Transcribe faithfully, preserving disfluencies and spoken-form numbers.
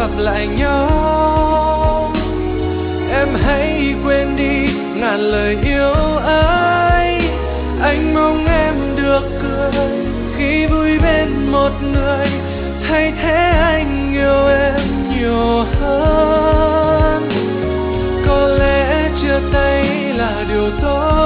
gặp lại nhau. Em hãy quên đi ngàn lời yêu ai. Anh mong em được cười khi vui bên một người, thay thế anh yêu em nhiều hơn. Có lẽ chia tay là điều tốt,